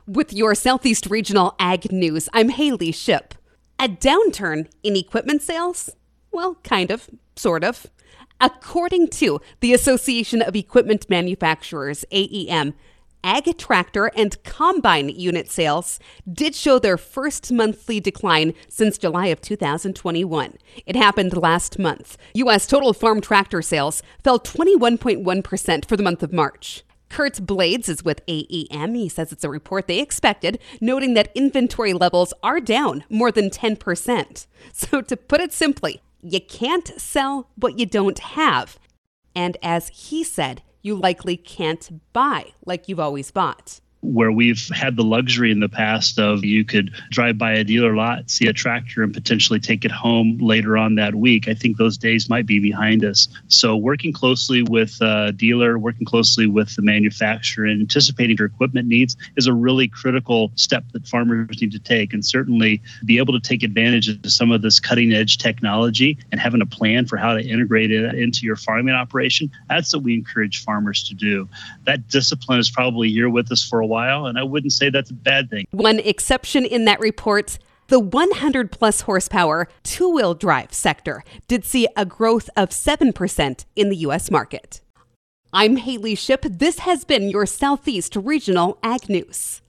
With your Southeast Regional Ag News, I'm Haley Ship. A downturn in equipment sales? Well, kind of, sort of. According to the Association of Equipment Manufacturers, AEM, ag tractor and combine unit sales did show their first monthly decline since July of 2021. It happened last month. U.S. total farm tractor sales fell 21.1% for the month of March. Kurt Blades is with AEM. He says it's a report they expected, noting that inventory levels are down more than 10%. So to put it simply, you can't sell what you don't have. And as he said, you likely can't buy like you've always bought. Where we've had the luxury in the past of you could drive by a dealer lot, see a tractor, and potentially take it home later on that week. I think those days might be behind us. So working closely with a dealer, working closely with the manufacturer, and anticipating their equipment needs is a really critical step that farmers need to take. And certainly be able to take advantage of some of this cutting edge technology and having a plan for how to integrate it into your farming operation. That's what we encourage farmers to do. That discipline is probably here with us for a while, and I wouldn't say that's a bad thing. One exception in that report, the 100 plus horsepower two-wheel drive sector did see a growth of 7% in the U.S. market. I'm Haley Ship. This has been your Southeast Regional Ag News.